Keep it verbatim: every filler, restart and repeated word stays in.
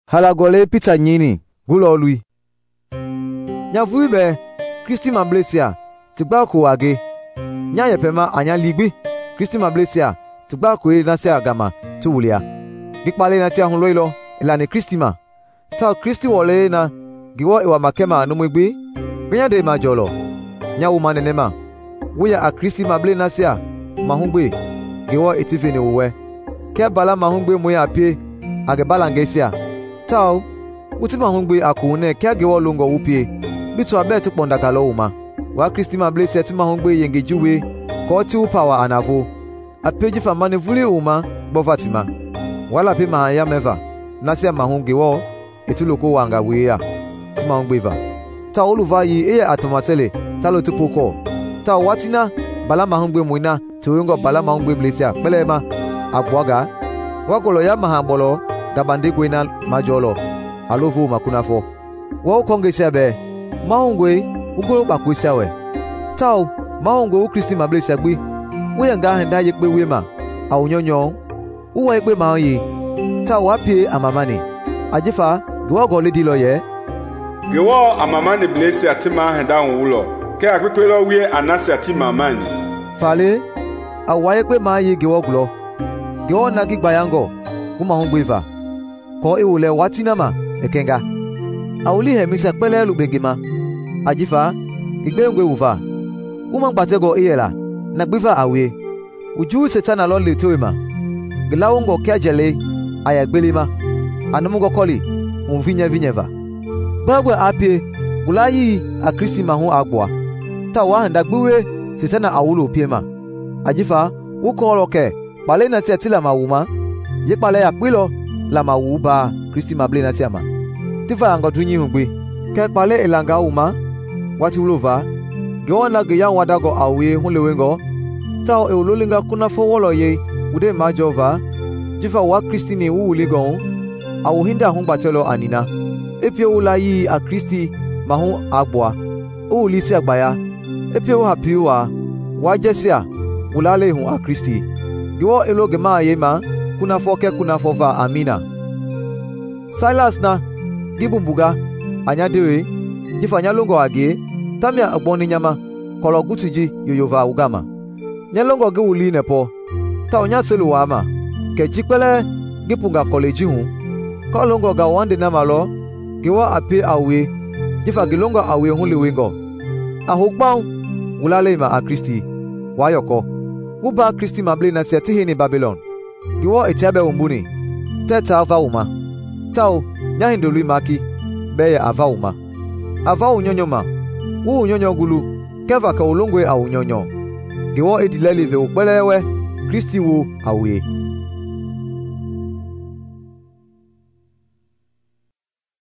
Halagole Peter nyini gulo lui. Nya vui be Christi mablesia tigba ko age. Nya yepema anya ligbi Christi mablesia tigba ko e na se agama tu wulia. Gikpale na ti ahun loilo ilani Christi ma. Ta Christi wole na giwo iwa makema no mwegbe. Genya de majolo. Nya wuma nenema. Wuya a Christi mable na se a mahungbe giwo etifini uwe. Ke bala mahungbe moya apie age balangesia. Tao uti mahungbe akune ke age wo longo upie. Bitu abe ti pondaka lo uma. Wa Christi mable se ti mahungbe yengejuwe ko ti upawa anavo. Apeji fa manevuli uma bovatima. Wala pe mahaya meva. Nasi mahunge wo etuloko wanga weya. Ti mahungbe va. Ta oluva yi eye atomasele talo ti poko. Ta watina bala mahungbe muina tuyungo bala mahungbe blesia pelema abwaga wakolo ya mahambolo gabande gwena majolo alovu makunafo wo kongese be mahungwe ugoro bakwesa we taw mahungwe u Christi mablesia gbe wo yanga handa ye gbe wema awunyonyo uwa egbe ma yi taw apie amamani ajifa gwo go ledi lo ye gwo amamani blesia tima handa wulo ke akpepelo wie anasia tima mani fale awaye gbe ma yi gwo glo gwo na gigba yango kuma hungbe va ko ewole watinama ekenga awuli hemisa pele lubegema ajifa igbengwe uva uma gbatego iyela na gbiva awe uju setana lo letowema glawongo kajele ayagbelema anamugo koli unvinya vinyeva bagwe apie gulayi a Christi mahu agboa ta wa handa gbuwe setana awulo piema ajifa ukoloke pale na tetila mawuma ye pale ya pilo la mawuba Christi mable na tiama tifa angodunyi hungbe ke pale elanga uma wati ulova gona ge ya wadago awe hunlewengo tao e ololinga kuna fowolo ye ude majova jifa wa Christi ni wuligon awu hinda hungbatelo anina epie ulayi a Christi mahu agboa ulisi agbaya epie wo hapiwa wa jesia ulale hu a Christi giwo eloge ma yema kuna foke kuna fova amina Silas na gibumbuga anyadewe jifanya longo age tamia agboni nyama kolo gutuji yoyova ugama nyalongo ge uli nepo ta onya selu wama ke jipele gipunga college hu kolongo ga wande na malo giwa ape awe jifa gilongo awe hu lewengo ahogbaun ulale ma a Christi wayoko uba Christi mable na setihi ni Babylon giwo etiabe umbuni teta ava uma tao nyahindolui maki beye ava uma ava unyonyoma wu unyonyo gulu keva ka ulongwe a unyonyo giwo edileli ve upelewe Christi wo awe